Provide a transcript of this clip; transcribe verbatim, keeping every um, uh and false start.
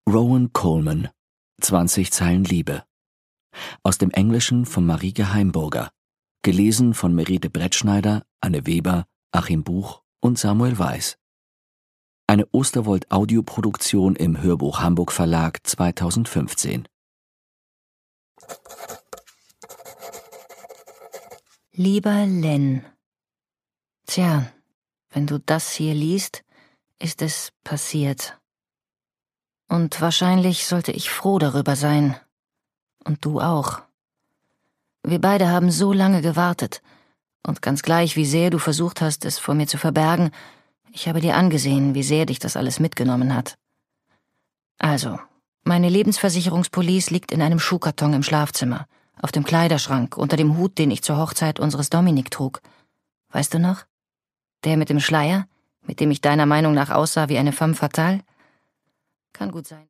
Rowan Coleman, zwanzig Zeilen Liebe. Aus dem Englischen von Marieke Heimburger. Gelesen von Merete Brettschneider, Anne Weber, Achim Buch und Samuel Weiß. Eine Osterwold-Audioproduktion im Hörbuch Hamburg Verlag zweitausendfünfzehn. Lieber Len, tja, wenn du das hier liest, ist es passiert. Und wahrscheinlich sollte ich froh darüber sein. Und du auch. Wir beide haben so lange gewartet. Und ganz gleich, wie sehr du versucht hast, es vor mir zu verbergen, ich habe dir angesehen, wie sehr dich das alles mitgenommen hat. Also, meine Lebensversicherungspolice liegt in einem Schuhkarton im Schlafzimmer, auf dem Kleiderschrank, unter dem Hut, den ich zur Hochzeit unseres Dominik trug. Weißt du noch? Der mit dem Schleier, mit dem ich deiner Meinung nach aussah wie eine femme fatale? Kann gut sein.